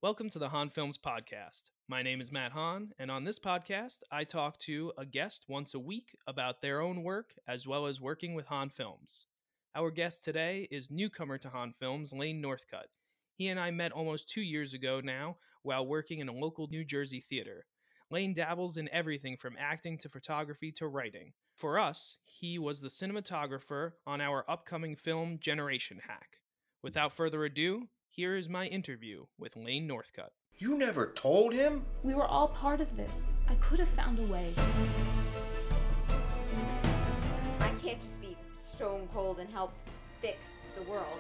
Welcome to the Han Films Podcast. My name is Matt Hahn, and on this podcast, I talk to a guest once a week about their own work as well as working with Han Films. Our guest today is newcomer to Han Films, Lane Northcutt. He and I met almost 2 years ago now while working in a local New Jersey theater. Lane dabbles in everything from acting to photography to writing. For us, he was the cinematographer on our upcoming film Generation Hack. Without further ado, here is my interview with Lane Northcutt. You never told him? We were all part of this. I could have found a way. I can't just be stone cold and help fix the world.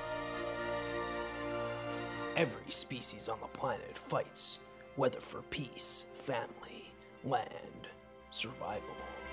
Every species on the planet fights, whether for peace, family, land, survival.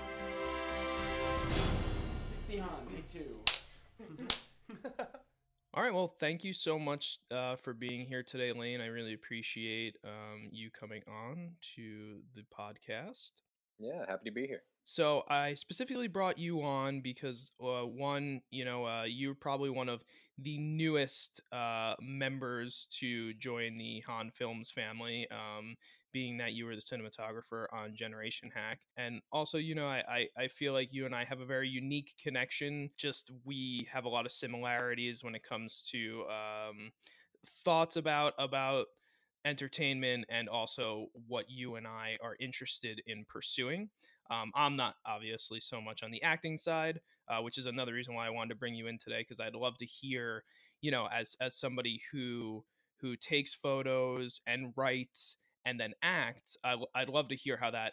60 Han, take two. All right, well, thank you so much for being here today, Lane. I really appreciate you coming on to the podcast. Yeah, happy to be here. So I specifically brought you on because, you're probably one of the newest members to join the Han Films family, being that you were the cinematographer on Generation Hack. And also, I feel like you and I have a very unique connection. Just we have a lot of similarities when it comes to thoughts about entertainment and also what you and I are interested in pursuing. I'm not obviously so much on the acting side, which is another reason why I wanted to bring you in today, because I'd love to hear, as somebody who takes photos and writes and then acts, I'd love to hear how that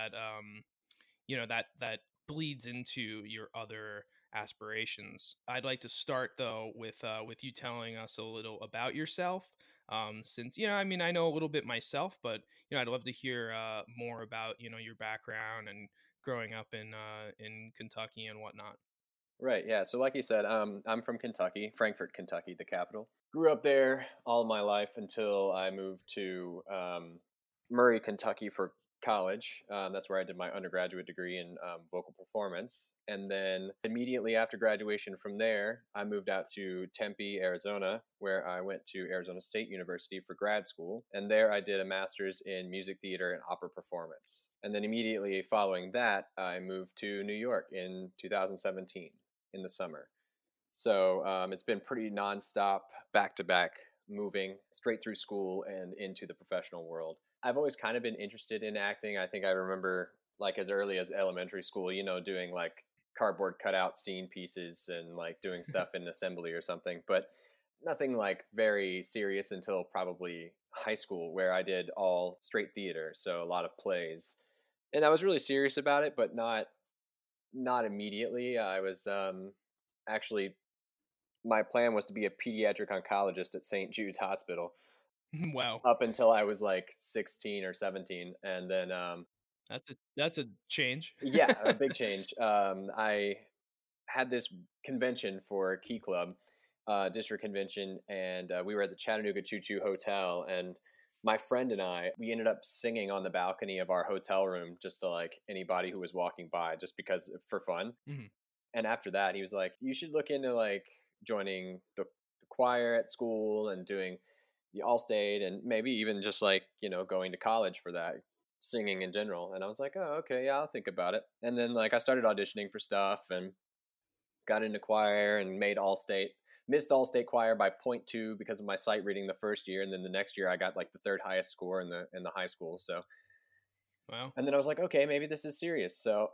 bleeds into your other aspirations. I'd like to start though with you telling us a little about yourself. Since I know a little bit myself, but I'd love to hear more about your background and growing up in Kentucky and whatnot. Right, yeah. So like you said, I'm from Kentucky, Frankfort, Kentucky, the capital. Grew up there all of my life until I moved to Murray, Kentucky for college. That's where I did my undergraduate degree in vocal performance. And then immediately after graduation from there, I moved out to Tempe, Arizona, where I went to Arizona State University for grad school. And there I did a master's in music theater and opera performance. And then immediately following that, I moved to New York in 2017 in the summer. So it's been pretty nonstop, back-to-back, moving straight through school and into the professional world. I've always kind of been interested in acting. I think I remember like as early as elementary school, doing like cardboard cutout scene pieces and like doing stuff in assembly or something, but nothing like very serious until probably high school, where I did all straight theater. So a lot of plays, and I was really serious about it, but not immediately. I was actually, my plan was to be a pediatric oncologist at St. Jude's Hospital. Wow. Up until I was like 16 or 17. And then that's a change. Yeah, a big change. I had this convention for Key Club, district convention, and we were at the Chattanooga Choo Choo Hotel, and my friend and we ended up singing on the balcony of our hotel room just to like anybody who was walking by, just because for fun. Mm-hmm. And after that, he was like, you should look into like joining the choir at school and doing the All-State, and maybe even just like, going to college for that, singing in general. And I was like, oh, okay, yeah, I'll think about it. And then like I started auditioning for stuff and got into choir and made All-State, missed All-State choir by 0.2 because of my sight reading the first year. And then the next year I got like the third highest score in the high school. So, wow. And then I was like, okay, maybe this is serious. So,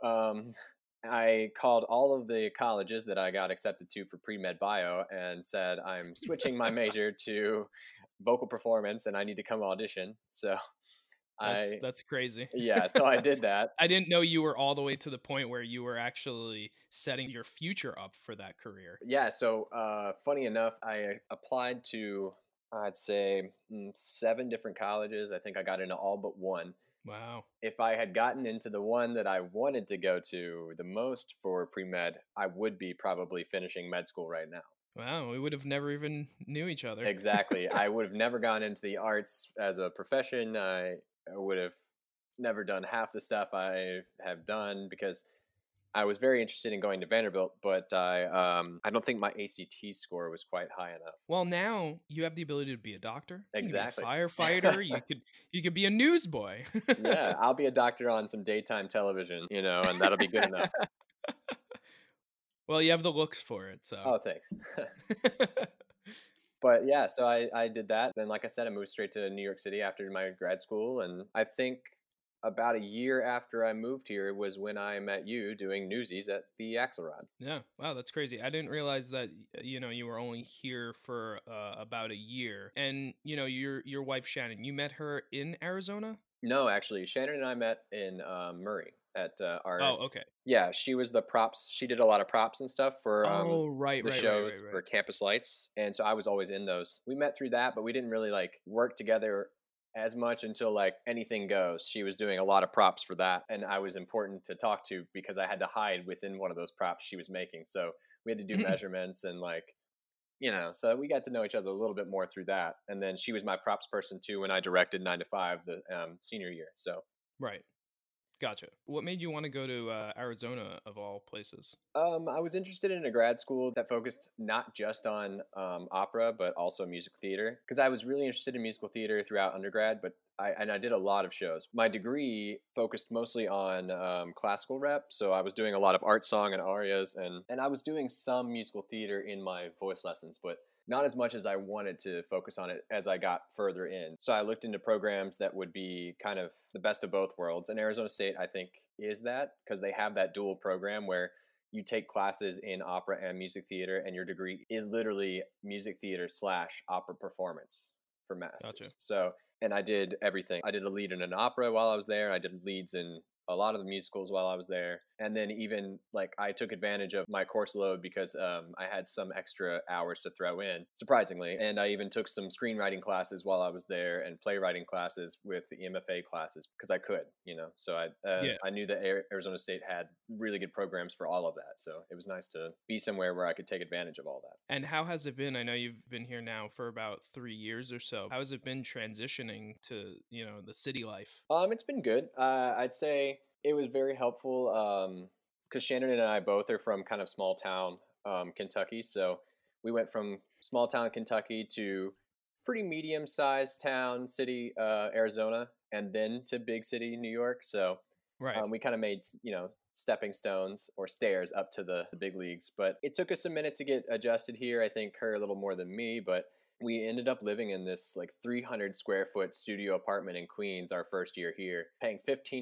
I called all of the colleges that I got accepted to for pre-med bio and said, I'm switching my major to vocal performance and I need to come audition. So that's crazy. Yeah, so I did that. I didn't know you were all the way to the point where you were actually setting your future up for that career. Yeah, so funny enough, I applied to, I'd say 7 different colleges. I think I got into all but one. Wow. If I had gotten into the one that I wanted to go to the most for pre-med, I would be probably finishing med school right now. Wow, we would have never even knew each other. Exactly. I would have never gone into the arts as a profession. I would have never done half the stuff I have done, because I was very interested in going to Vanderbilt, but I don't think my ACT score was quite high enough. Well, now you have the ability to be a doctor. Exactly. You can be a firefighter. You could be a newsboy. Yeah, I'll be a doctor on some daytime television, and that'll be good enough. Well, you have the looks for it, so. Oh, thanks. But yeah, so I did that. Then, like I said, I moved straight to New York City after my grad school. And I think about a year after I moved here was when I met you doing Newsies at the Axelrod. Yeah, wow, that's crazy. I didn't realize that you were only here for about a year. And your wife Shannon, you met her in Arizona? No, actually, Shannon and I met in Murray at our. Oh, okay. Yeah, she was the props. She did a lot of props and stuff for right, the shows for Campus Lights, and so I was always in those. We met through that, but we didn't really like work together as much until like Anything Goes. She was doing a lot of props for that, and I was important to talk to because I had to hide within one of those props she was making. So we had to do measurements and so we got to know each other a little bit more through that. And then she was my props person too when I directed 9 to 5 the senior year. So right. Gotcha. What made you want to go to Arizona of all places? I was interested in a grad school that focused not just on opera, but also musical theater. Because I was really interested in musical theater throughout undergrad, but I did a lot of shows. My degree focused mostly on classical rep, so I was doing a lot of art song and arias, and I was doing some musical theater in my voice lessons, but not as much as I wanted to focus on it as I got further in. So I looked into programs that would be kind of the best of both worlds. And Arizona State, I think, is that because they have that dual program where you take classes in opera and music theater, and your degree is literally music theater / opera performance for masters. Gotcha. So, and I did everything. I did a lead in an opera while I was there. I did leads in a lot of the musicals while I was there. And then even I took advantage of my course load because I had some extra hours to throw in, surprisingly. And I even took some screenwriting classes while I was there and playwriting classes with the MFA classes because I could, So I knew that Arizona State had really good programs for all of that. So it was nice to be somewhere where I could take advantage of all that. And how has it been? I know you've been here now for about 3 years or so. How has it been transitioning to, the city life? It's been good. I'd say it was very helpful because Shannon and I both are from kind of small town Kentucky. So we went from small town Kentucky to pretty medium-sized town city Arizona, and then to big city New York. So we kind of made stepping stones or stairs up to the big leagues. But it took us a minute to get adjusted here. I think her a little more than me, but we ended up living in this 300 square foot studio apartment in Queens our first year here, paying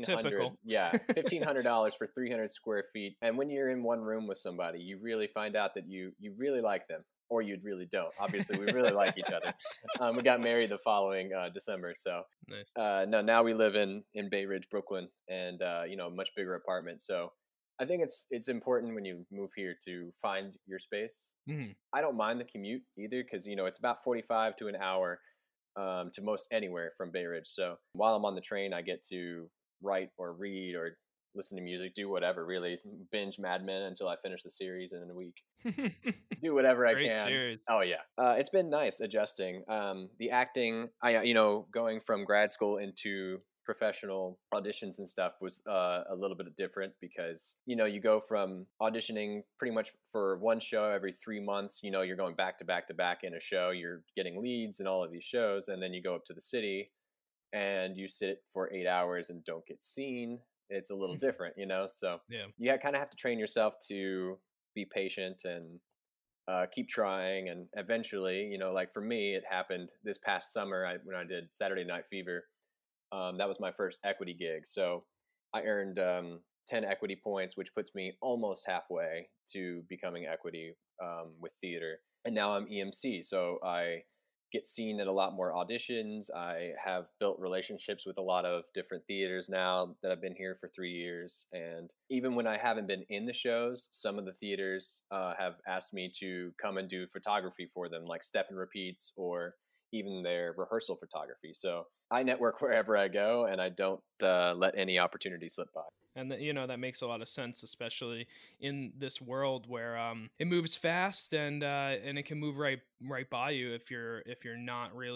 $1,500 for 300 square feet. And when you're in one room with somebody, you really find out that you really like them, or you really don't. Obviously, we really like each other. We got married the following December. So nice. Now we live in Bay Ridge, Brooklyn, and a much bigger apartment. So I think it's important when you move here to find your space. Mm-hmm. I don't mind the commute either because, it's about 45 to an hour to most anywhere from Bay Ridge. So while I'm on the train, I get to write or read or listen to music, do whatever, really. Binge Mad Men until I finish the series in a week. Do whatever I can. Series. Oh, yeah. It's been nice adjusting. The acting, going from grad school into professional auditions and stuff was a little bit different because you go from auditioning pretty much for one show every 3 months. You're going back to back to back in a show, you're getting leads in all of these shows, and then you go up to the city and you sit for 8 hours and don't get seen. It's a little different, so you kind of have to train yourself to be patient and keep trying. And eventually, for me, it happened this past summer when I did Saturday Night Fever. That was my first equity gig. So I earned 10 equity points, which puts me almost halfway to becoming equity with theater. And now I'm EMC. So I get seen at a lot more auditions. I have built relationships with a lot of different theaters now that I've been here for 3 years. And even when I haven't been in the shows, some of the theaters have asked me to come and do photography for them, like step and repeats or even their rehearsal photography. So I network wherever I go, and I don't let any opportunity slip by. And that makes a lot of sense, especially in this world where it moves fast and it can move right by you if you're not really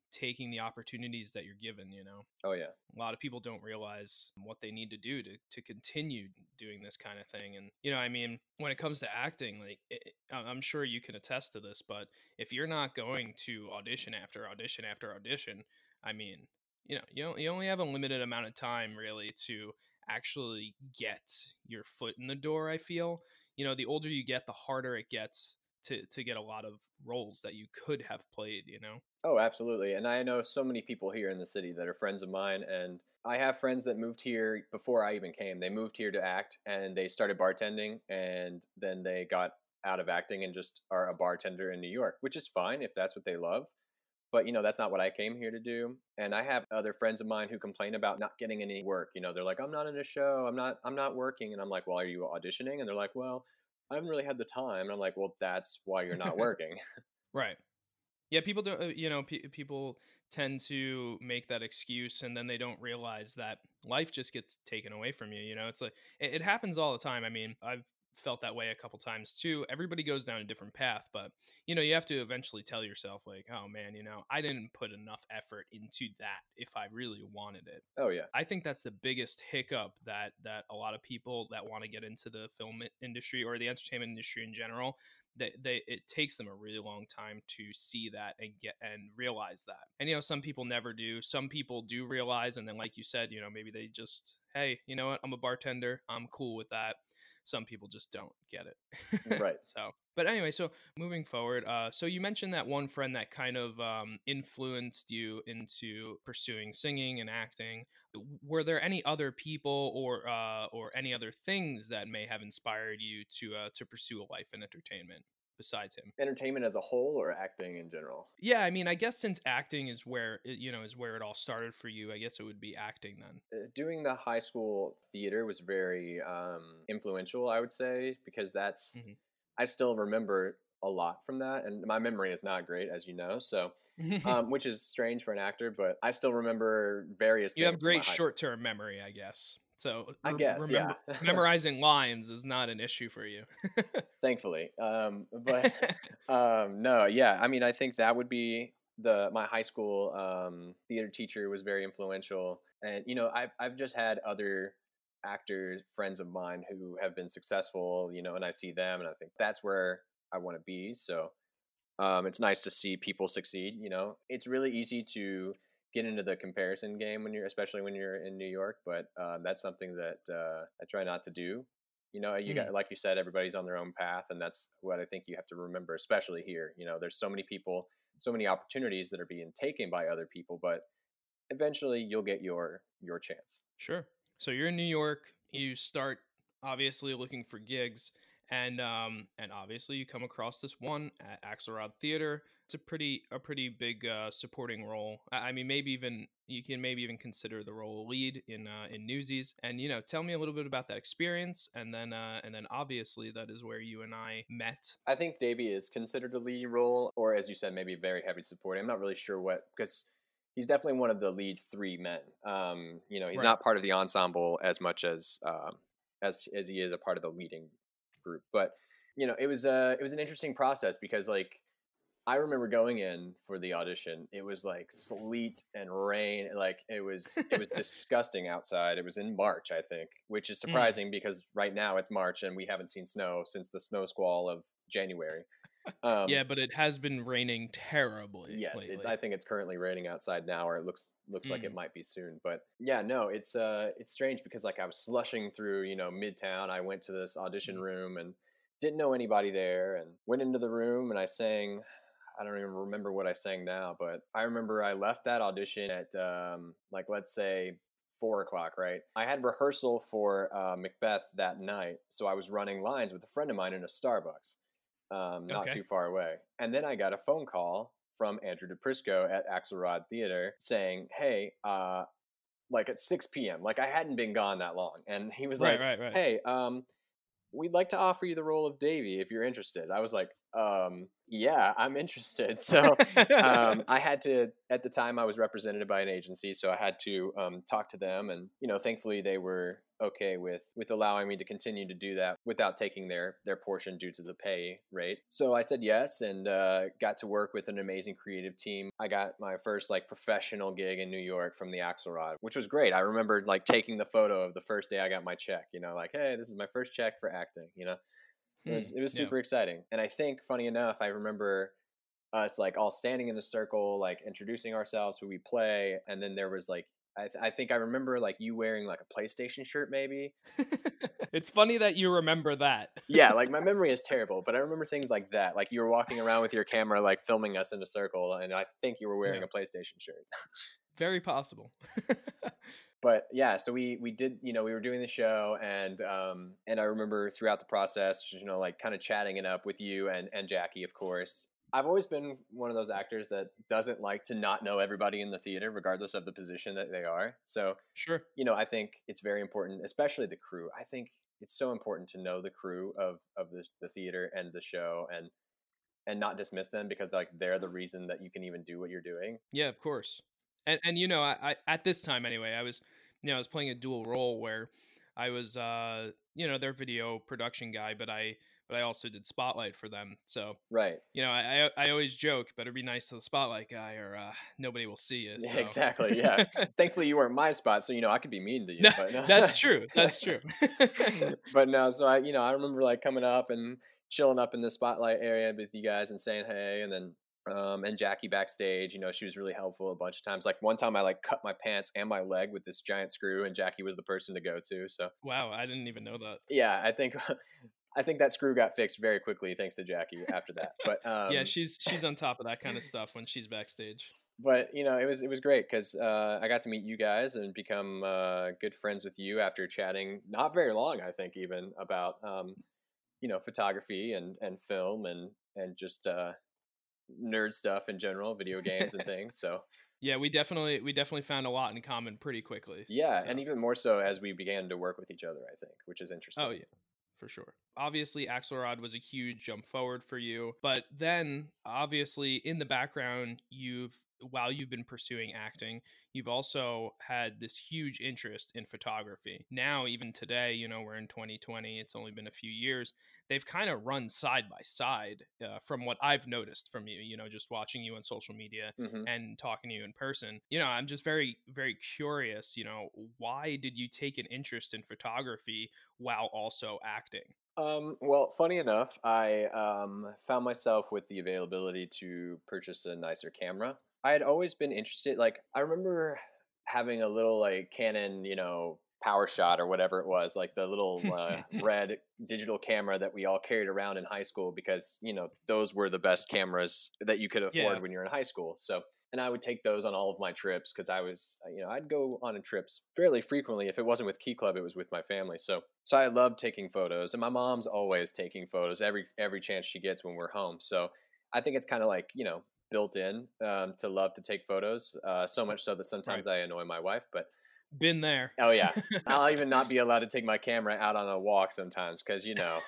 taking the opportunities that you're given, you know. Oh yeah. A lot of people don't realize what they need to do to continue doing this kind of thing. And, you know, I mean, when it comes to acting, like, I'm sure you can attest to this, but if you're not going to audition after audition after audition, I mean, you know, you only have a limited amount of time really to actually get your foot in the door. I feel, you know, the older you get, the harder it gets to get a lot of roles that you could have played, you know. Oh, absolutely. And I know so many people here in the city that are friends of mine. And I have friends that moved here before I even came. They moved here to act and they started bartending and then they got out of acting and just are a bartender in New York, which is fine if that's what they love. But, you know, that's not what I came here to do. And I have other friends of mine who complain about not getting any work. You know, they're like, I'm not in a show. I'm not working. And I'm like, well, are you auditioning? And they're like, well, I haven't really had the time. And I'm like, well, that's why you're not working. Right. Yeah, people don't, you know, people tend to make that excuse and then they don't realize that life just gets taken away from you. You know, it's like, it happens all the time. I mean, I've felt that way a couple times too. Everybody goes down a different path, but, you know, you have to eventually tell yourself, like, oh man, you know, I didn't put enough effort into that if I really wanted it. Oh, yeah. I think that's the biggest hiccup that a lot of people that want to get into the film industry or the entertainment industry in general, it takes them a really long time to see that and realize that. And, you know, some people never do. Some people do realize, and then, like you said, you know, maybe they just, hey, you know what, I'm a bartender, I'm cool with that. Some people just don't get it. Right. So, but anyway, so moving forward, so you mentioned that one friend that kind of influenced you into pursuing singing and acting. Were there any other people or any other things that may have inspired you to pursue a life in entertainment besides him? Entertainment as a whole or acting in general? Yeah, I mean, I guess since acting is where it all started for you, I guess it would be acting then. Doing the high school theater was very influential, I would say, because that's I still remember a lot from that, and my memory is not great, as you know, so which is strange for an actor, but I still remember various You things. have great short-term memory, I guess. So I guess, yeah. Memorizing lines is not an issue for you. Thankfully. But no, yeah. I mean, I think that would be my high school theater teacher was very influential. And, you know, I've just had other actors, friends of mine who have been successful, you know, and I see them and I think that's where I want to be. So it's nice to see people succeed, you know. It's really easy to get into the comparison game especially when you're in New York, but that's something that I try not to do. You know, you got, like you said, everybody's on their own path, and that's what I think you have to remember, especially here. You know, there's so many people, so many opportunities that are being taken by other people, but eventually you'll get your chance. Sure. So you're in New York, you start obviously looking for gigs, and obviously you come across this one at Axelrod Theater. It's a pretty big supporting role. I mean, you can maybe even consider the role lead in Newsies. And, you know, tell me a little bit about that experience, and then obviously that is where you and I met. I think Davey is considered a lead role, or as you said, maybe very heavy supporting. I'm not really sure because he's definitely one of the lead three men. You know, he's not part of the ensemble as much as he is a part of the leading group. But, you know, it was an interesting process because, like, I remember going in for the audition. It was like sleet and rain. Like it was disgusting outside. It was in March, I think, which is surprising because right now it's March and we haven't seen snow since the snow squall of January. Yeah, but it has been raining terribly. Yes, lately. I think it's currently raining outside now, or it looks like it might be soon. But yeah, no, it's strange because like I was slushing through, you know, Midtown. I went to this audition room and didn't know anybody there, and went into the room and I sang. I don't even remember what I sang now, but I remember I left that audition at like, let's say 4:00, right? I had rehearsal for Macbeth that night, so I was running lines with a friend of mine in a Starbucks, not too far away. And then I got a phone call from Andrew DePrisco at Axelrod Theater saying, hey, like at 6 p.m., like I hadn't been gone that long. And he was right. Hey, we'd like to offer you the role of Davey if you're interested. I was like, yeah, I'm interested. So I had to, at the time I was represented by an agency, so I had to talk to them, and, you know, thankfully they were okay with allowing me to continue to do that without taking their portion due to the pay rate. So I said yes, and got to work with an amazing creative team. I got my first like professional gig in New York from the Axelrod, which was great. I remember like taking the photo of the first day I got my check, you know, like, hey, this is my first check for acting, you know. It was super exciting. And I think, funny enough, I remember us like all standing in a circle, like introducing ourselves, who we play, and then there was like, I think I remember like you wearing like a PlayStation shirt, maybe. It's funny that you remember that. Yeah, like my memory is terrible, but I remember things like that. Like you were walking around with your camera, like filming us in a circle, and I think you were wearing a PlayStation shirt. Very possible. But yeah, so we did, you know, we were doing the show, and I remember throughout the process, you know, like kind of chatting it up with you and Jackie, of course. I've always been one of those actors that doesn't like to not know everybody in the theater, regardless of the position that they are. So, sure, you know, I think it's very important, especially the crew. I think it's so important to know the crew of the theater and the show, and not dismiss them because like they're the reason that you can even do what you're doing. Yeah, of course. And you know, I at this time anyway, I was playing a dual role where I was you know, their video production guy, but I also did spotlight for them. So right, you know, I always joke, better be nice to the spotlight guy, or nobody will see you. So. Yeah, exactly. Yeah. Thankfully, you weren't my spot, so you know I could be mean to you. But no. That's true. That's true. But no, so I remember like coming up and chilling up in the spotlight area with you guys and saying hey, and then and Jackie backstage, you know, she was really helpful a bunch of times. Like one time I like cut my pants and my leg with this giant screw, and Jackie was the person to go to. So wow, I didn't even know that. Yeah, I think that screw got fixed very quickly thanks to Jackie after that. But yeah, she's on top of that kind of stuff when she's backstage. But you know, it was great because I got to meet you guys and become good friends with you after chatting not very long, I think, even about you know, photography and film and just nerd stuff in general, video games and things. So yeah, we definitely found a lot in common pretty quickly. Yeah, so. And even more so as we began to work with each other, I think, which is interesting. Oh yeah, for sure. Obviously, Axelrod was a huge jump forward for you, but then obviously in the background, while you've been pursuing acting, you've also had this huge interest in photography. Now, even today, you know, we're in 2020, it's only been a few years. They've kind of run side by side from what I've noticed from you, you know, just watching you on social media and talking to you in person. You know, I'm just very, very curious, you know, why did you take an interest in photography while also acting? Well, funny enough, I found myself with the availability to purchase a nicer camera. I had always been interested, like, I remember having a little, like, Canon, you know, PowerShot or whatever it was, like the little red digital camera that we all carried around in high school because, you know, those were the best cameras that you could afford when you're in high school. So, and I would take those on all of my trips because I was, you know, I'd go on trips fairly frequently. If it wasn't with Key Club, it was with my family. So I loved taking photos, and my mom's always taking photos every chance she gets when we're home. So I think it's kind of like, you know, built in to love to take photos, so much so that sometimes I annoy my wife, but been there. Oh yeah, I'll even not be allowed to take my camera out on a walk sometimes because, you know,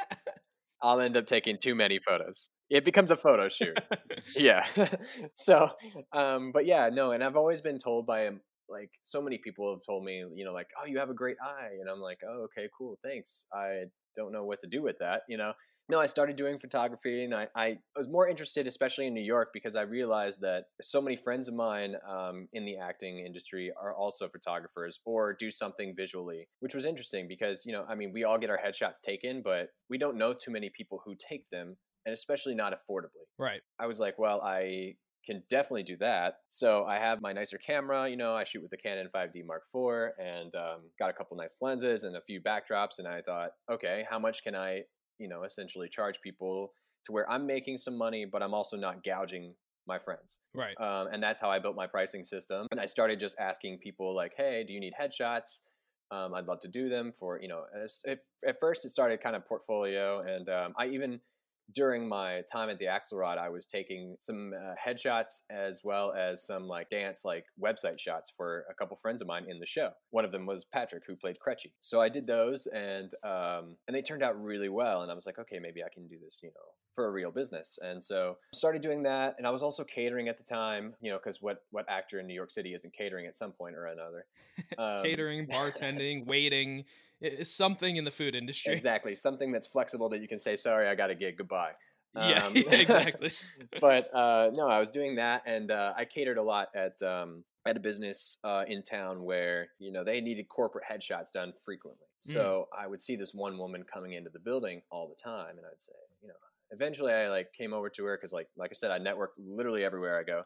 I'll end up taking too many photos. It becomes a photo shoot. Yeah. So but yeah, no, and I've always been told by like so many people have told me, you know, like, oh, you have a great eye, and I'm like, oh, okay, cool, thanks. I don't know what to do with that, you know. No, I started doing photography, and I was more interested, especially in New York, because I realized that so many friends of mine in the acting industry are also photographers or do something visually, which was interesting because, you know, I mean, we all get our headshots taken, but we don't know too many people who take them, and especially not affordably. Right. I was like, well, I can definitely do that. So I have my nicer camera, you know, I shoot with the Canon 5D Mark IV and got a couple nice lenses and a few backdrops, and I thought, okay, how much can I, you know, essentially charge people to where I'm making some money, but I'm also not gouging my friends. Right. And that's how I built my pricing system. And I started just asking people like, hey, do you need headshots? I'd love to do them for, you know, at first it started kind of portfolio. And I even, during my time at the Axelrod, I was taking some headshots as well as some like dance, like website shots for a couple friends of mine in the show. One of them was Patrick, who played Cretchy. So I did those, and they turned out really well. And I was like, okay, maybe I can do this, you know, for a real business. And so started doing that. And I was also catering at the time, you know, because what actor in New York City isn't catering at some point or another? Catering, bartending, waiting, something in the food industry. Exactly. Something that's flexible that you can say, sorry, I got a gig, goodbye. Yeah, exactly. But no, I was doing that, and I catered a lot at a business in town where, you know, they needed corporate headshots done frequently. So I would see this one woman coming into the building all the time, and I'd say, you know, eventually I like came over to her because like I said, I network literally everywhere I go.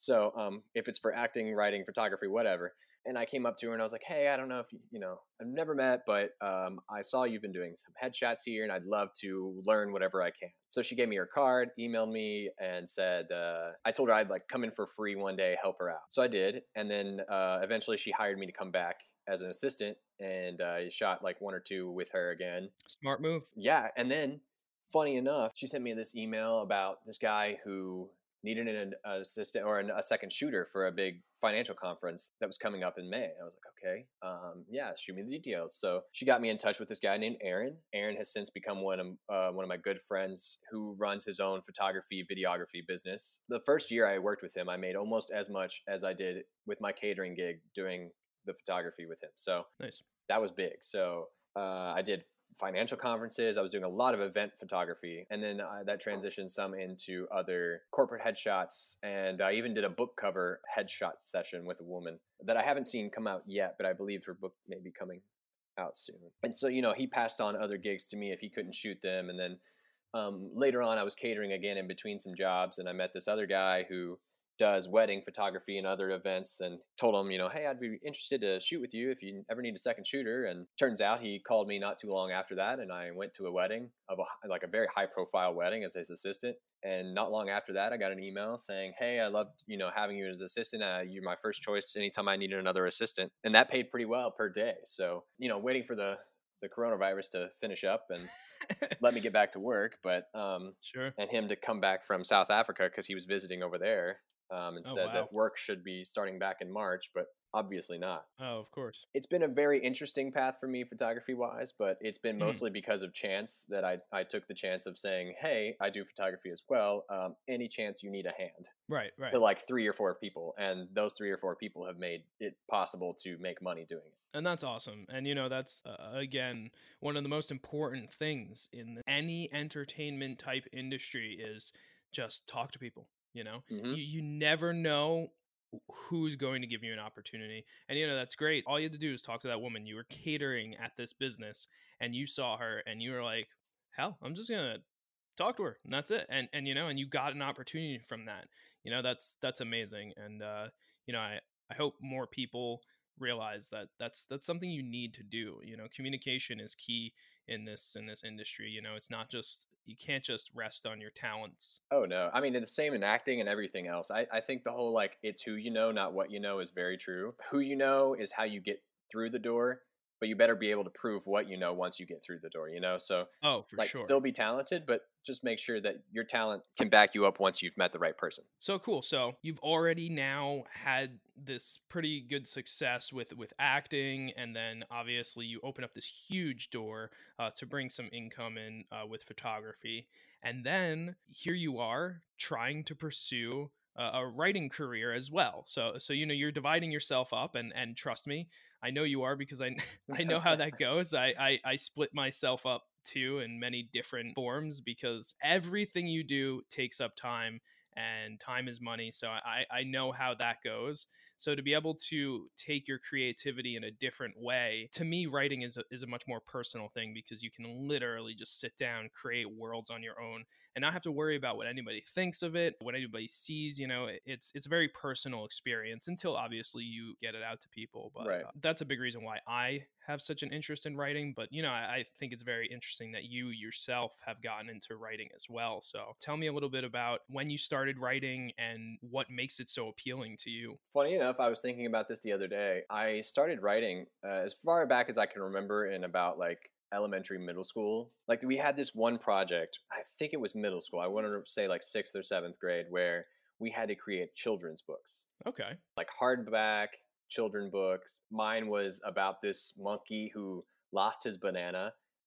So if it's for acting, writing, photography, whatever. And I came up to her and I was like, hey, I don't know if you know, I've never met, but I saw you've been doing some headshots here and I'd love to learn whatever I can. So she gave me her card, emailed me, and said, I told her I'd like come in for free one day, help her out. So I did. And then eventually she hired me to come back as an assistant, and I shot like 1 or 2 with her again. Smart move. Yeah. And then funny enough, she sent me this email about this guy who needed an assistant or a second shooter for a big financial conference that was coming up in May. I was like, okay, yeah, shoot me the details. So she got me in touch with this guy named Aaron. Aaron has since become one of my good friends who runs his own photography, videography business. The first year I worked with him, I made almost as much as I did with my catering gig doing the photography with him. So nice. That was big. So I did financial conferences. I was doing a lot of event photography, and then that transitioned some into other corporate headshots, and I even did a book cover headshot session with a woman that I haven't seen come out yet, but I believe her book may be coming out soon. And so, you know, he passed on other gigs to me if he couldn't shoot them, and then later on I was catering again in between some jobs, and I met this other guy who does wedding photography and other events, and told him, you know, hey, I'd be interested to shoot with you if you ever need a second shooter. And turns out he called me not too long after that, and I went to a wedding of a very high profile wedding as his assistant. And not long after that, I got an email saying, hey, I loved, you know, having you as assistant. You're my first choice anytime I needed another assistant. And that paid pretty well per day. So, you know, waiting for the coronavirus to finish up and let me get back to work, but sure. And him to come back from South Africa because he was visiting over there. And said that work should be starting back in March, but obviously not. Oh, of course. It's been a very interesting path for me photography-wise, but it's been mostly because of chance that I took the chance of saying, hey, I do photography as well. Any chance you need a hand. Right. To like 3 or 4 people. And those 3 or 4 people have made it possible to make money doing it. And that's awesome. And, you know, that's, again, one of the most important things in any entertainment type industry is just talk to people. You know, you never know who's going to give you an opportunity. And, you know, that's great. All you had to do is talk to that woman. You were catering at this business and you saw her and you were like, hell, I'm just going to talk to her. And that's it. And, you know, and you got an opportunity from that. You know, that's amazing. And, you know, I hope more people realize that that's something you need to do. You know, communication is key in this industry. You know, it's not just, you can't just rest on your talents. Oh no, I mean, it's the same in acting and everything else. I think the whole like it's who you know, not what you know is very true. Who you know is how you get through the door, but you better be able to prove what you know once you get through the door, you know? So still be talented, but just make sure that your talent can back you up once you've met the right person. So cool. So you've already now had this pretty good success with acting, and then obviously you open up this huge door to bring some income in with photography. And then here you are trying to pursue a writing career as well. So you know, you're dividing yourself up, and trust me, I know you are, because I know how that goes. I split myself up too in many different forms, because everything you do takes up time, and time is money. So I know how that goes. So to be able to take your creativity in a different way, to me, writing is a much more personal thing, because you can literally just sit down, create worlds on your own, and not have to worry about what anybody thinks of it, what anybody sees. You know, it's a very personal experience until obviously you get it out to people. But right. That's a big reason why I have such an interest in writing. But, you know, I think it's very interesting that you yourself have gotten into writing as well. So tell me a little bit about when you started writing and what makes it so appealing to you. Funny enough, I was thinking about this the other day. I started writing as far back as I can remember, in about like elementary, middle school. Like we had this one project, I think it was middle school. I want to say like 6th or 7th grade, where we had to create children's books. Okay. Like hardback children books. Mine was about this monkey who lost his banana.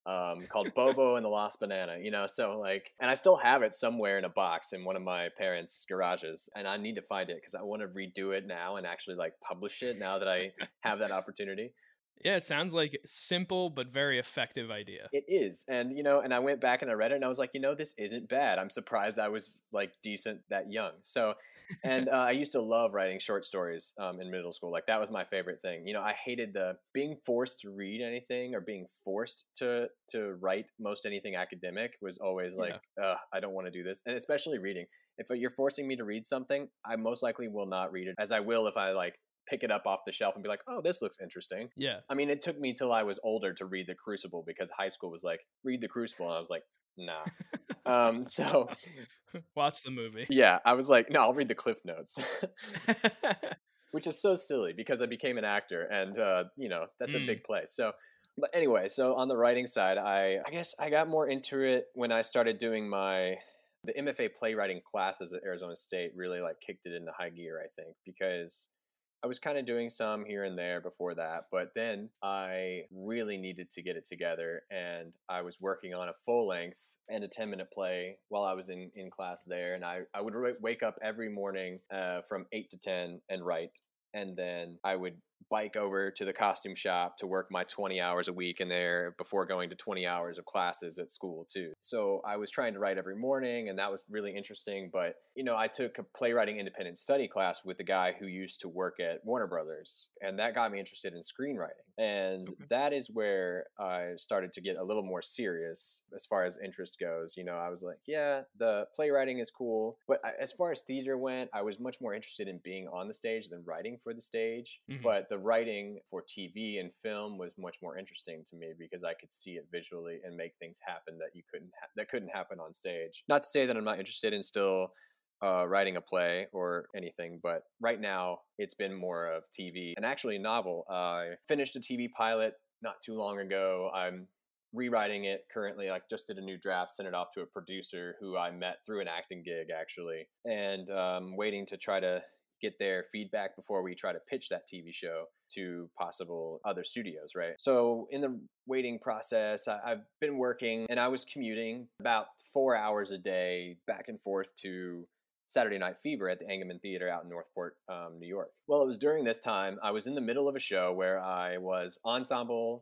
called Bobo and the Lost Banana, you know, so like, and I still have it somewhere in a box in one of my parents' garages, and I need to find it because I want to redo it now and actually like publish it now that I have that opportunity. Yeah, it sounds like a simple but very effective idea. It is. And, you know, and I went back and I read it and I was like, you know, this isn't bad. I'm surprised I was like decent that young. So, and I used to love writing short stories in middle school. Like that was my favorite thing. You know, I hated the being forced to read anything or being forced to write most anything academic was always like, I don't want to do this. And especially reading. If you're forcing me to read something, I most likely will not read it, as I will if I like pick it up off the shelf and be like, oh, this looks interesting. Yeah. I mean, it took me till I was older to read The Crucible because high school was like, read The Crucible. And I was like, nah. So watch the movie. Yeah, I was like, no, I'll read the Cliff Notes. Which is so silly because I became an actor and, you know, that's a big place. So, but anyway, so on the writing side, I guess I got more into it when I started doing the MFA playwriting classes at Arizona State really like kicked it into high gear, I think, because I was kind of doing some here and there before that, but then I really needed to get it together, and I was working on a full length and a 10-minute play while I was in class there, and I would wake up every morning from 8 to 10 and write, and then I would bike over to the costume shop to work my 20 hours a week in there before going to 20 hours of classes at school too. So I was trying to write every morning, and that was really interesting. But, you know, I took a playwriting independent study class with a guy who used to work at Warner Brothers, and that got me interested in screenwriting. And that is where I started to get a little more serious as far as interest goes. You know, I was like, yeah, the playwriting is cool. But as far as theater went, I was much more interested in being on the stage than writing for the stage. But the writing for TV and film was much more interesting to me because I could see it visually and make things happen that that couldn't happen on stage. Not to say that I'm not interested in still writing a play or anything, but right now it's been more of TV and actually novel. I finished a TV pilot not too long ago. I'm rewriting it currently. I just did a new draft, sent it off to a producer who I met through an acting gig actually, and waiting to try to get their feedback before we try to pitch that TV show to possible other studios, right? So in the waiting process, I've been working, and I was commuting about 4 hours a day back and forth to Saturday Night Fever at the Engelman Theater out in Northport, New York. Well, it was during this time, I was in the middle of a show where I was ensemble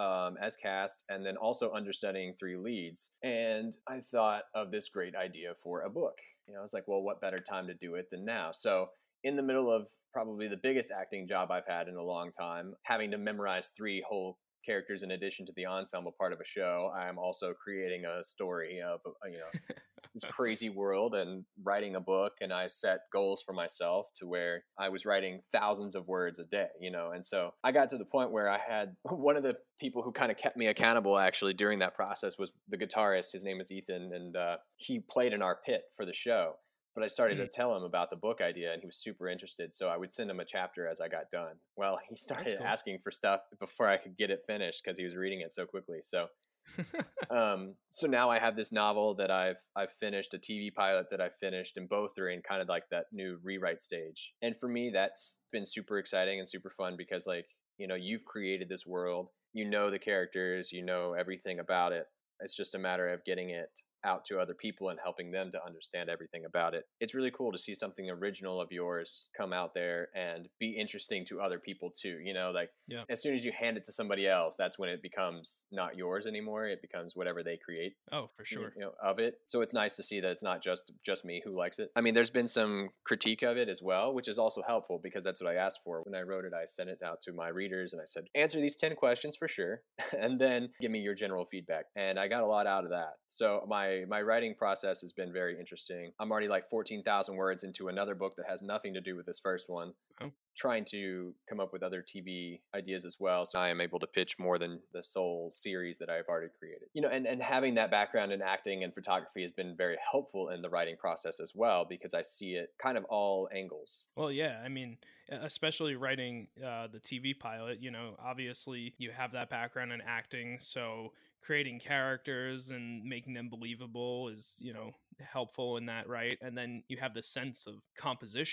as cast, and then also understudying 3 leads. And I thought of this great idea for a book. You know, I was like, well, what better time to do it than now? So in the middle of probably the biggest acting job I've had in a long time, having to memorize 3 whole characters in addition to the ensemble part of a show, I'm also creating a story of, you know, this crazy world and writing a book. And I set goals for myself to where I was writing thousands of words a day, you know. And so I got to the point where I had one of the people who kind of kept me accountable actually during that process was the guitarist. His name is Ethan, and he played in our pit for the show. But I started to tell him about the book idea, and he was super interested. So I would send him a chapter as I got done. Well, he started asking for stuff before I could get it finished because he was reading it so quickly. So, so now I have this novel that I've finished, a TV pilot that I finished, and both are in kind of like that new rewrite stage. And for me, that's been super exciting and super fun because, like, you know, you've created this world, you know the characters, you know everything about it. It's just a matter of getting it out to other people and helping them to understand everything about it. It's really cool to see something original of yours come out there and be interesting to other people too. You know, like as soon as you hand it to somebody else, that's when it becomes not yours anymore. It becomes whatever they create. Oh, for sure. You know, of it. So it's nice to see that it's not just me who likes it. I mean, there's been some critique of it as well, which is also helpful because that's what I asked for. When I wrote it, I sent it out to my readers and I said, answer these 10 questions for sure, and then give me your general feedback. And I got a lot out of that. So my writing process has been very interesting. I'm already like 14,000 words into another book that has nothing to do with this first one. Trying to come up with other TV ideas as well. So I am able to pitch more than the sole series that I've already created. You know, and having that background in acting and photography has been very helpful in the writing process as well, because I see it kind of all angles. Well, yeah, I mean, especially writing the TV pilot, you know, obviously you have that background in acting, so creating characters and making them believable is, you know, helpful in that, right? And then you have the sense of composition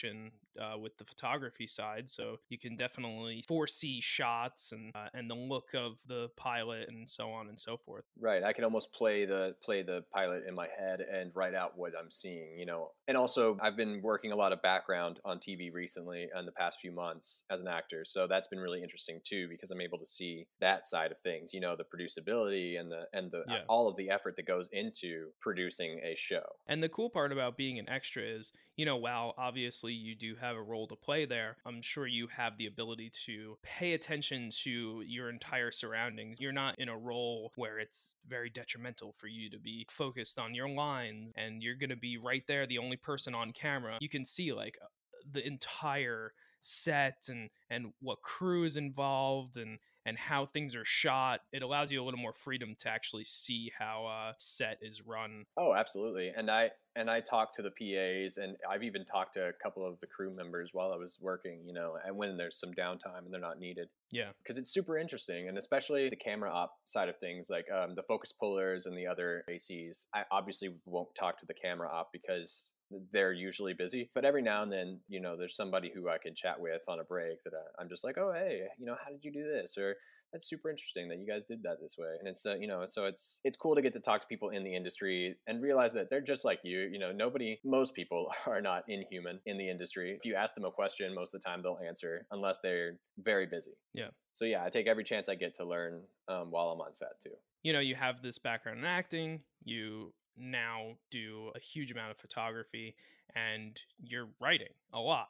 with the photography side, so you can definitely foresee shots and the look of the pilot and so on and so forth. Right. I can almost play the pilot in my head and write out what I'm seeing, And also, I've been working a lot of background on TV recently in the past few months as an actor. So that's been really interesting too, because I'm able to see that side of things, the producibility and the all of the effort that goes into producing a show. And the cool part about being an extra is, while obviously you do have a role to play there, I'm sure you have the ability to pay attention to your entire surroundings. You're not in a role where it's very detrimental for you to be focused on your lines, and you're going to be right there, the only person on camera. You can see like the entire set and what crew is involved and how things are shot. It allows you a little more freedom to actually see how a set is run. Oh, absolutely. And I talked to the PAs, and I've even talked to a couple of the crew members while I was working, and when there's some downtime and they're not needed. Yeah. Because it's super interesting, and especially the camera op side of things, like the focus pullers and the other ACs. I obviously won't talk to the camera op because they're usually busy, but every now and then, there's somebody who I can chat with on a break that I'm just like, oh, hey, how did you do this? Or that's super interesting that you guys did that this way. And it's, so it's cool to get to talk to people in the industry and realize that they're just like you. Most people are not inhuman in the industry. If you ask them a question, most of the time they'll answer unless they're very busy. Yeah. So yeah, I take every chance I get to learn while I'm on set too. You have this background in acting, you now do a huge amount of photography, and you're writing a lot.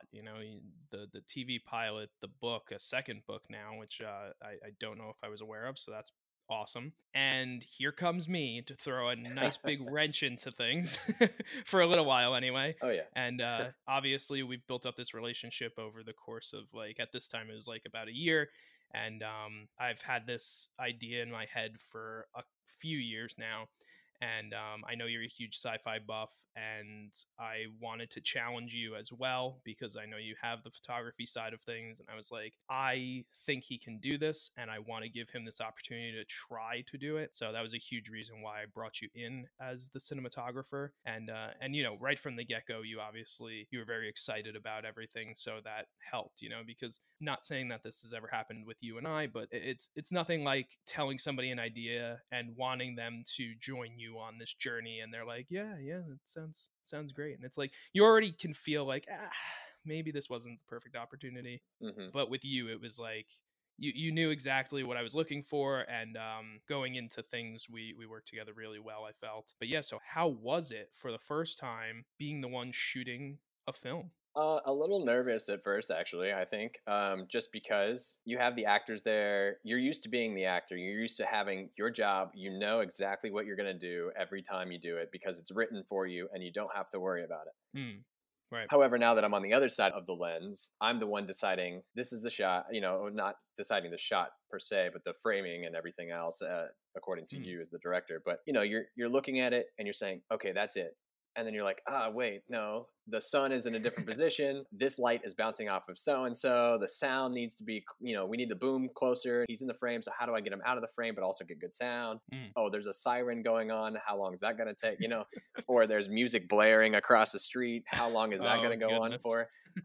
The TV pilot, the book, a second book now, which I don't know if I was aware of, so that's awesome. And here comes me to throw a nice big wrench into things for a little while anyway. Oh yeah. And obviously we've built up this relationship over the course of, like, at this time it was like about a year, and I've had this idea in my head for a few years now. And I know you're a huge sci-fi buff, and I wanted to challenge you as well because I know you have the photography side of things. And I was like, I think he can do this, and I want to give him this opportunity to try to do it. So that was a huge reason why I brought you in as the cinematographer. And right from the get-go, you were very excited about everything. So that helped, because not saying that this has ever happened with you and I, but it's nothing like telling somebody an idea and wanting them to join you on this journey, and they're like, yeah, that sounds great. And it's like you already can feel like maybe this wasn't the perfect opportunity. Mm-hmm. But with you, it was like you knew exactly what I was looking for, and going into things, we worked together really well, I felt. But yeah, so how was it for the first time being the one shooting a film? A little nervous at first, actually, I think, just because you have the actors there. You're used to being the actor. You're used to having your job. You know exactly what you're going to do every time you do it because it's written for you and you don't have to worry about it. Right. However, now that I'm on the other side of the lens, I'm the one deciding this is the shot, not deciding the shot per se, but the framing and everything else, according to you as the director. But, you're looking at it and you're saying, okay, that's it. And then you're like, wait, no, the sun is in a different position. This light is bouncing off of so-and-so. The sound needs to be, we need the boom closer. He's in the frame. So how do I get him out of the frame, but also get good sound? Oh, there's a siren going on. How long is that going to take? Or there's music blaring across the street. How long is that going to go on for?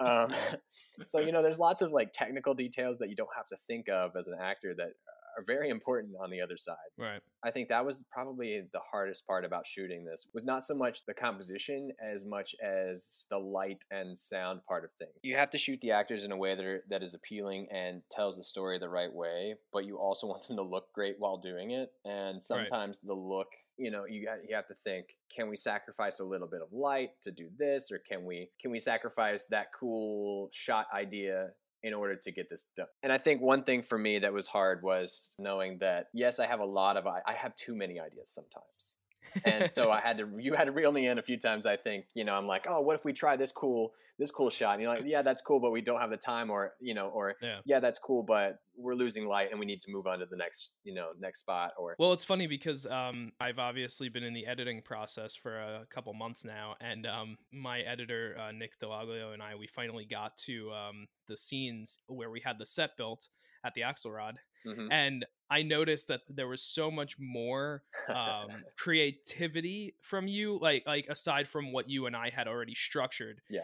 So, there's lots of like technical details that you don't have to think of as an actor that are very important on the other side. Right. I think that was probably the hardest part about shooting this, was not so much the composition as much as the light and sound part of things. You have to shoot the actors in a way that is appealing and tells the story the right way, but you also want them to look great while doing it. And sometimes the look, you have to think, can we sacrifice a little bit of light to do this? Or can we sacrifice that cool shot idea in order to get this done? And I think one thing for me that was hard was knowing that, yes, I have too many ideas sometimes. And so you had to reel me in a few times. I think, I'm like, oh, what if we try this cool shot? And you're like, yeah, that's cool, but we don't have the time, or yeah, that's cool, but we're losing light and we need to move on to the next spot. Well, it's funny because I've obviously been in the editing process for a couple months now, and my editor, Nick Delaglio, and we finally got to the scenes where we had the set built at the Axelrod. Mm-hmm. And I noticed that there was so much more creativity from you, like aside from what you and I had already structured. Yeah. And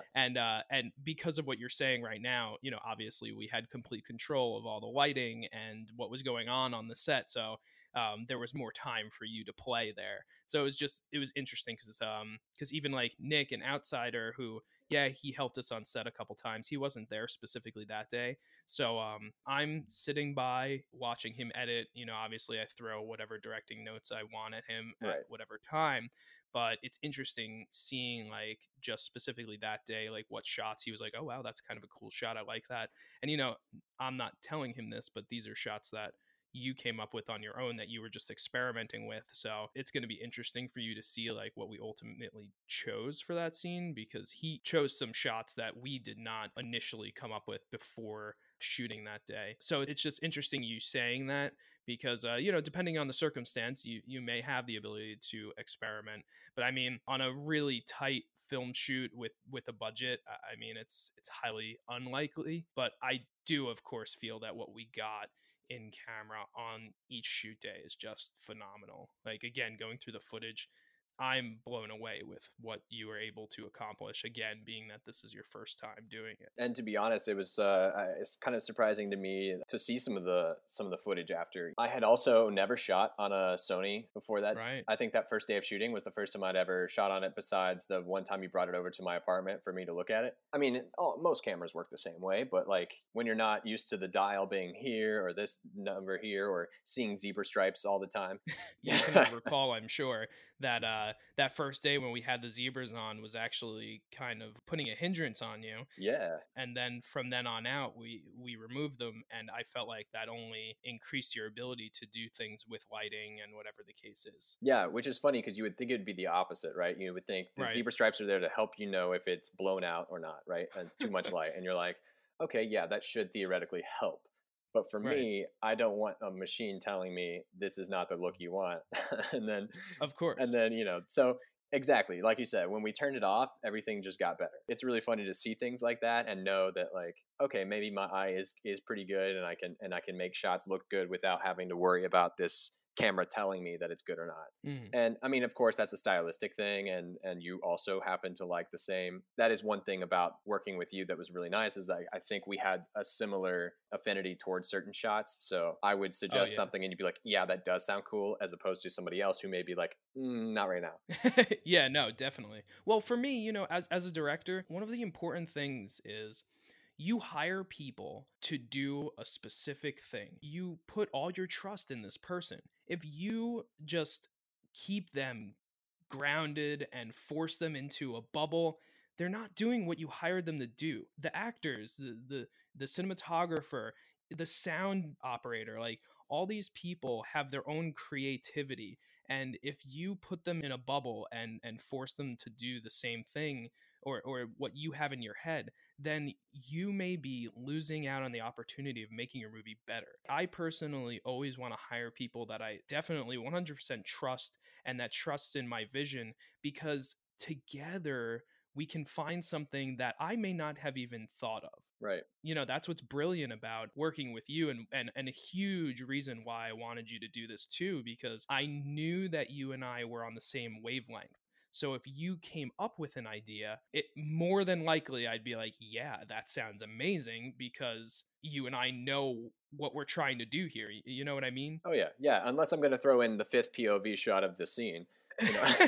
and because of what you're saying right now, you know, obviously we had complete control of all the lighting and what was going on the set. So there was more time for you to play there. So it was interesting because even like Nick, an outsider who, yeah, he helped us on set a couple times. He wasn't there specifically that day. So I'm sitting by watching him edit. You know, obviously I throw whatever directing notes I want at him Right. at whatever time. But it's interesting seeing like just specifically that day, like what shots he was like, oh, wow, that's kind of a cool shot. I like that. And, you know, I'm not telling him this, but these are shots that you came up with on your own that you were just experimenting with. So it's going to be interesting for you to see like what we ultimately chose for that scene, because he chose some shots that we did not initially come up with before shooting that day. So it's just interesting you saying that, because you know, depending on the circumstance, you may have the ability to experiment. But I mean, on a really tight film shoot with a budget, I mean, it's highly unlikely. But I do, of course, feel that what we got in camera on each shoot day is just phenomenal. Like, again, going through the footage, I'm blown away with what you were able to accomplish, again, being that this is your first time doing it. And to be honest, it was it's kind of surprising to me to see some of the footage after. I had also never shot on a Sony before that. Right. I think that first day of shooting was the first time I'd ever shot on it, besides the one time you brought it over to my apartment for me to look at it. I mean, most cameras work the same way, but like when you're not used to the dial being here or this number here or seeing zebra stripes all the time. You can recall, I'm sure, that that first day when we had the zebras on was actually kind of putting a hindrance on you. Yeah. And then from then on out, we removed them, and I felt like that only increased your ability to do things with lighting and whatever the case is. Yeah, which is funny because you would think it would be the opposite, right? You would think the Right. zebra stripes are there to help you know if it's blown out or not, right? And it's too much light, and you're like, okay, yeah, that should theoretically help. But for Right. me, I don't want a machine telling me this is not the look you want. and then, Of course. and then, you know, so exactly, like you said, when we turned it off, everything just got better. It's really funny to see things like that and know that, like, okay, maybe my eye is pretty good, and I can make shots look good without having to worry about this camera telling me that it's good or not. Mhm. And I mean, of course, that's a stylistic thing, and you also happen to like the same. That is one thing about working with you that was really nice, is that I think we had a similar affinity towards certain shots. So I would suggest yeah. something and you'd be like, yeah, that does sound cool, as opposed to somebody else who may be like, not right now. Yeah, no, definitely. Well, for me, you know, as a director, one of the important things is you hire people to do a specific thing. You put all your trust in this person. If you just keep them grounded and force them into a bubble, they're not doing what you hired them to do. The actors, the cinematographer, the sound operator, like all these people have their own creativity. And if you put them in a bubble and force them to do the same thing or what you have in your head, then you may be losing out on the opportunity of making your movie better. I personally always want to hire people that I definitely 100% trust and that trusts in my vision, because together we can find something that I may not have even thought of. Right. You know, that's what's brilliant about working with you, and a huge reason why I wanted you to do this too, because I knew that you and I were on the same wavelength. So if you came up with an idea, it more than likely I'd be like, yeah, that sounds amazing, because you and I know what we're trying to do here. You know what I mean? Oh yeah, yeah. Unless I'm going to throw in the 5th POV shot of the scene. You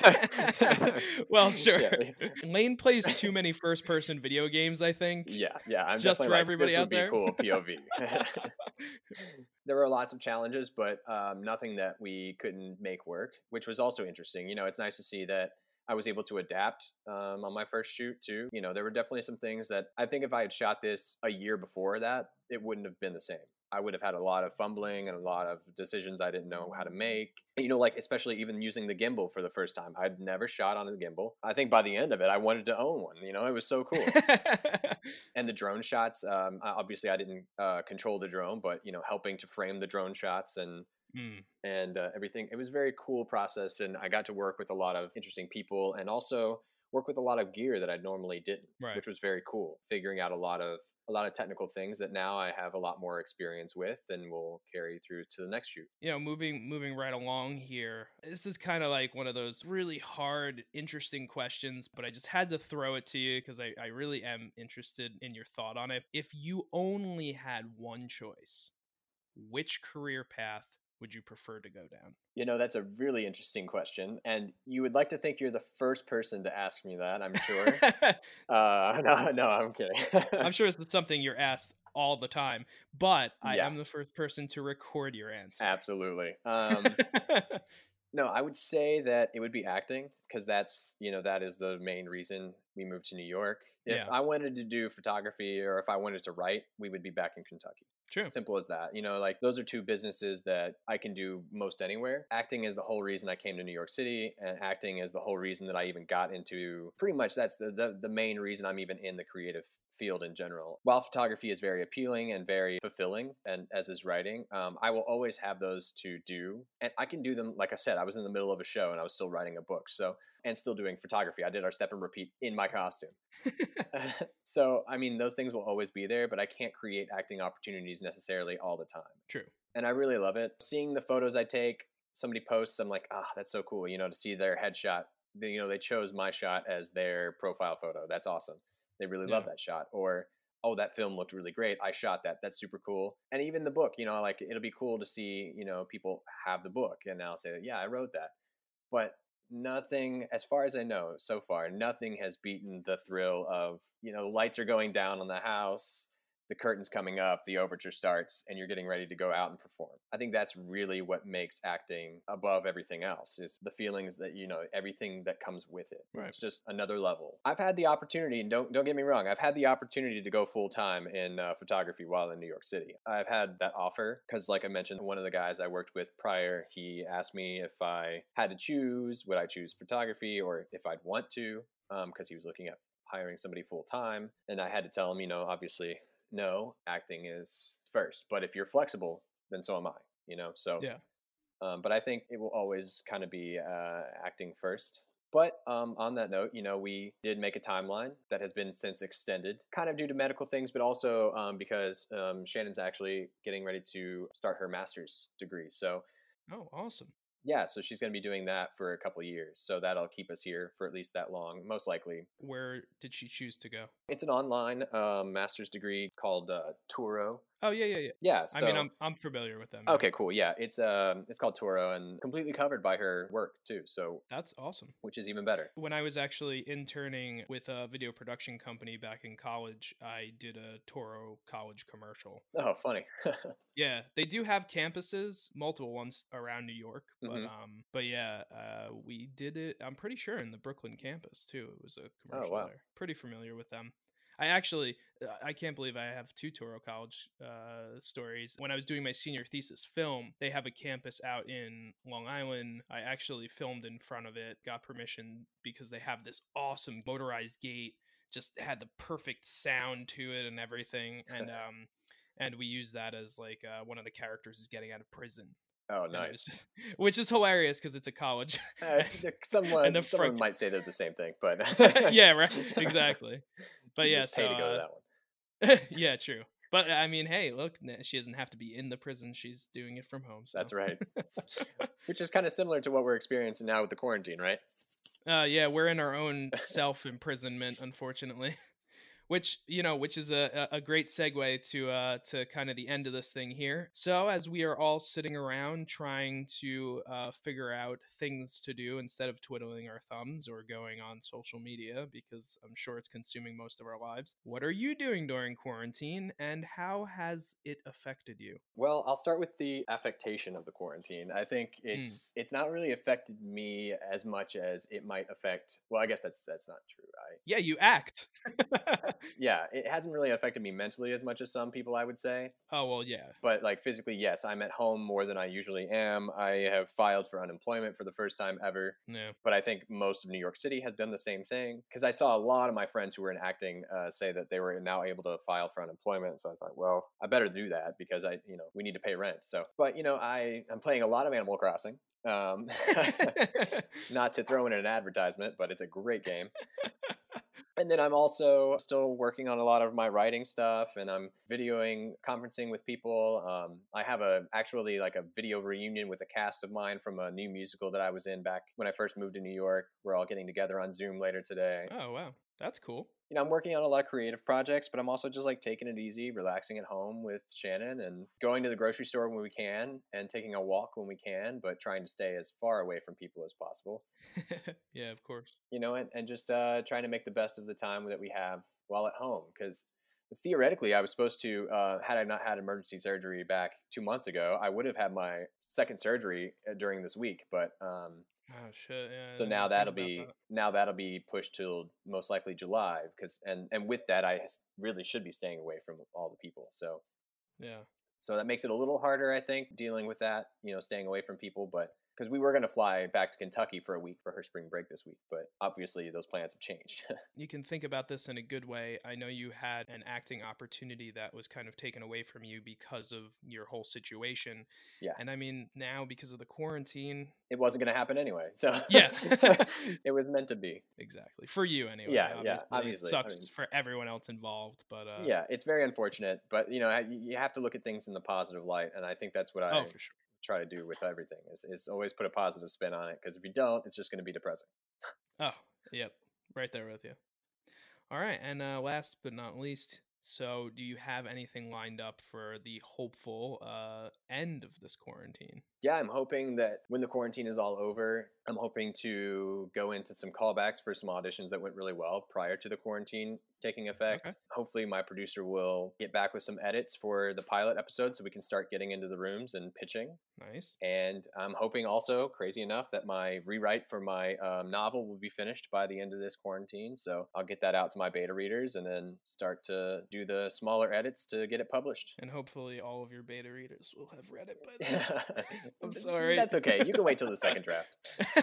know? Well, sure. Yeah. Lane plays too many first-person video games, I think. Yeah. I'm Just definitely for like, everybody this would out be there. cool POV. There were lots of challenges, but nothing that we couldn't make work, which was also interesting. You know, it's nice to see that I was able to adapt on my first shoot too. You know, there were definitely some things that I think if I had shot this a year before that, it wouldn't have been the same. I would have had a lot of fumbling and a lot of decisions I didn't know how to make. You know, like especially even using the gimbal for the first time. I'd never shot on a gimbal. I think by the end of it, I wanted to own one. You know, it was so cool. And the drone shots, obviously I didn't control the drone, but, you know, helping to frame the drone shots and everything. It was a very cool process, and I got to work with a lot of interesting people. And also work with a lot of gear that I normally didn't, Right. which was very cool. Figuring out a lot of technical things that now I have a lot more experience with and will carry through to the next shoot. Moving right along here. This is kind of like one of those really hard, interesting questions, but I just had to throw it to you because I really am interested in your thought on it. If you only had one choice, which career path would you prefer to go down? That's a really interesting question, and you would like to think you're the first person to ask me that, I'm sure. No, I'm kidding. I'm sure this is something you're asked all the time, but I Yeah. am the first person to record your answer. Absolutely. No, I would say that it would be acting because that's, that is the main reason we moved to New York. If Yeah. I wanted to do photography or if I wanted to write, we would be back in Kentucky. True. Simple as that. Like those are two businesses that I can do most anywhere. Acting is the whole reason I came to New York City, and acting is the whole reason that I even got into, pretty much that's the main reason I'm even in the creative field in general. While photography is very appealing and very fulfilling, and as is writing, I will always have those to do, and I can do them. Like I said, I was in the middle of a show and I was still writing a book, and still doing photography. I did our step and repeat in my costume. So I mean, those things will always be there, but I can't create acting opportunities necessarily all the time. True. And I really love it. Seeing the photos I take, somebody posts, I'm like, that's so cool, to see their headshot. They chose my shot as their profile photo. That's awesome. They really love that shot. Or, oh, that film looked really great. I shot that. That's super cool. And even the book, like it'll be cool to see, people have the book and I'll say, yeah, I wrote that. But nothing, as far as I know so far, nothing has beaten the thrill of, the lights are going down on the house, the curtain's coming up, the overture starts, and you're getting ready to go out and perform. I think that's really what makes acting above everything else, is the feelings that, everything that comes with it. Right. It's just another level. I've had the opportunity, and don't get me wrong, I've had the opportunity to go full time in photography while in New York City. I've had that offer because, like I mentioned, one of the guys I worked with prior, he asked me if I had to choose, would I choose photography or if I'd want to, because he was looking at hiring somebody full time. And I had to tell him, obviously, no, acting is first. But if you're flexible, then so am I, So, Yeah. But I think it will always kind of be acting first. But on that note, we did make a timeline that has been since extended, kind of due to medical things, but also because Shannon's actually getting ready to start her master's degree. So, Oh, awesome. yeah, so she's going to be doing that for a couple of years. So that'll keep us here for at least that long, most likely. Where did she choose to go? It's an online master's degree called Turo. Oh, yeah. Yeah, so, I mean, I'm familiar with them. Okay, cool. Yeah, it's called Turo and completely covered by her work too. So That's awesome. which is even better. When I was actually interning with a video production company back in college, I did a Toro college commercial. Oh, funny. Yeah, they do have campuses, multiple ones around New York, but yeah, we did it. I'm pretty sure in the Brooklyn campus too. It was a commercial there. Pretty familiar with them. I can't believe I have two Toro College stories. When I was doing my senior thesis film, they have a campus out in Long Island. I actually filmed in front of it, got permission because they have this awesome motorized gate, just had the perfect sound to it and everything. And we use that as like one of the characters is getting out of prison. Oh, nice. Which is hilarious because it's a college. Someone might say they're the same thing, but yeah, right, exactly. But yeah, pay to go to that one. Yeah, true. But I mean, hey, look, she doesn't have to be in the prison. She's doing it from home. So. That's right. Which is kind of similar to what we're experiencing now with the quarantine, right? Yeah, we're in our own self-imprisonment, unfortunately. Which is a great segue to kind of the end of this thing here. So as we are all sitting around trying to figure out things to do instead of twiddling our thumbs or going on social media, because I'm sure it's consuming most of our lives, what are you doing during quarantine and how has it affected you? Well, I'll start with the affectation of the quarantine. I think it's not really affected me as much as it might affect. Well, I guess that's not true. Yeah, you act. Yeah, it hasn't really affected me mentally as much as some people, I would say. Oh, well, yeah. But like physically, yes, I'm at home more than I usually am. I have filed for unemployment for the first time ever. Yeah. But I think most of New York City has done the same thing, because I saw a lot of my friends who were in acting say that they were now able to file for unemployment. So I thought, well, I better do that because we need to pay rent. So, but I'm playing a lot of Animal Crossing. Not to throw in an advertisement, but it's a great game. And then I'm also still working on a lot of my writing stuff, and I'm videoing, conferencing with people. I have actually like a video reunion with a cast of mine from a new musical that I was in back when I first moved to New York. We're all getting together on Zoom later today. Oh, wow. That's cool. I'm working on a lot of creative projects, but I'm also just like taking it easy, relaxing at home with Shannon, and going to the grocery store when we can, and taking a walk when we can, but trying to stay as far away from people as possible. Yeah, of course. And just trying to make the best of the time that we have while at home. Because theoretically, I was supposed to, had I not had emergency surgery back 2 months ago, I would have had my second surgery during this week. But oh shit! Yeah. so now that'll be pushed till most likely July. Because and with that, I really should be staying away from all the people. So yeah. So that makes it a little harder, I think, dealing with that. Staying away from people, but. Because we were going to fly back to Kentucky for a week for her spring break this week, but obviously those plans have changed. You can think about this in a good way. I know you had an acting opportunity that was kind of taken away from you because of your whole situation. Yeah. And I mean, now because of the quarantine, it wasn't going to happen anyway. So yes, it was meant to be. Exactly. For you anyway. Yeah, obviously. It sucks for everyone else involved, but yeah, it's very unfortunate, but you have to look at things in the positive light, and I think that's what I for sure. try to do with everything is always put a positive spin on it, because if you don't, it's just going to be depressing. Oh, yep. Right there with you. All right. And last but not least, so do you have anything lined up for the hopeful end of this quarantine? Yeah, I'm hoping that when the quarantine is all over, I'm hoping to go into some callbacks for some auditions that went really well prior to the quarantine taking effect. Okay. Hopefully my producer will get back with some edits for the pilot episode so we can start getting into the rooms and pitching. Nice. And I'm hoping also, crazy enough, that my rewrite for my novel will be finished by the end of this quarantine. So I'll get that out to my beta readers and then start to do the smaller edits to get it published. And hopefully all of your beta readers will have read it by then. I'm sorry. That's okay. You can wait till the second draft.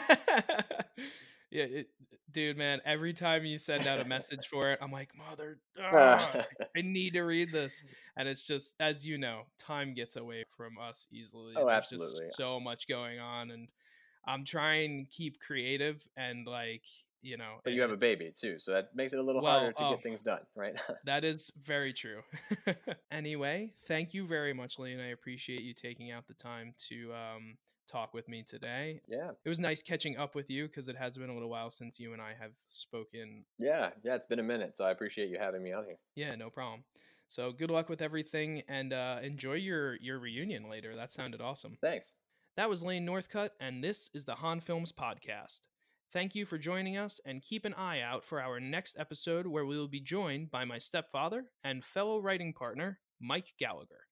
Yeah, dude, man, every time you send out a message for it, I'm like, I need to read this. And it's just, as you know, time gets away from us easily. Oh, There's absolutely. just so much going on, and I'm trying to keep creative and But you have a baby too, so that makes it a little harder to get things done, right? That is very true. Anyway, thank you very much, Lane. I appreciate you taking out the time to talk with me today. Yeah. It was nice catching up with you because it has been a little while since you and I have spoken. Yeah, it's been a minute, so I appreciate you having me on here. Yeah, no problem. So good luck with everything, and enjoy your reunion later. That sounded awesome. Thanks. That was Lane Northcutt, and this is the Han Films Podcast. Thank you for joining us, and keep an eye out for our next episode where we will be joined by my stepfather and fellow writing partner, Mike Gallagher.